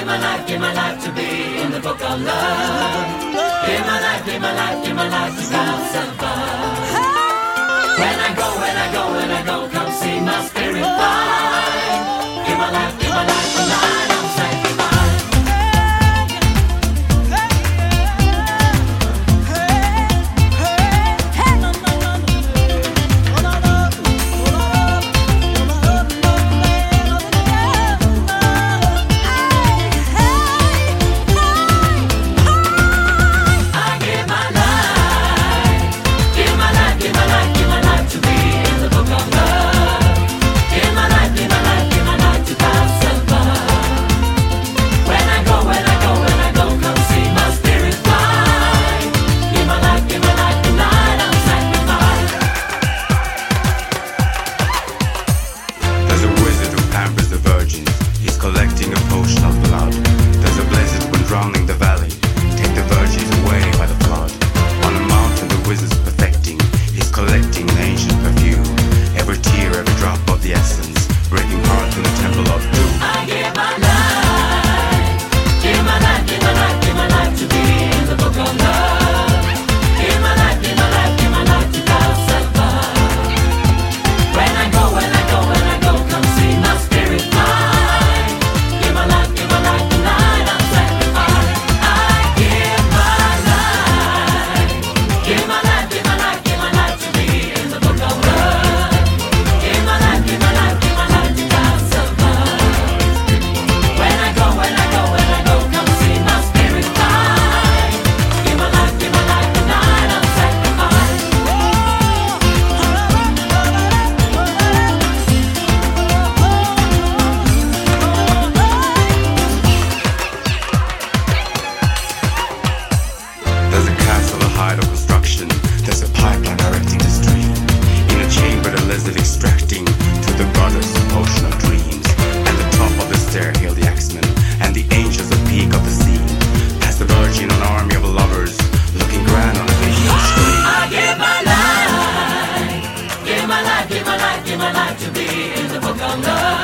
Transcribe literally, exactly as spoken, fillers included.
give my life, give my life to be in the book of love. Give my life, give my life, give my life to God's above. When I go, when I go, when I go, come see my spirit fly. Give my life, give my life tonight, I'm sanctified. Give my life to be in the book of love.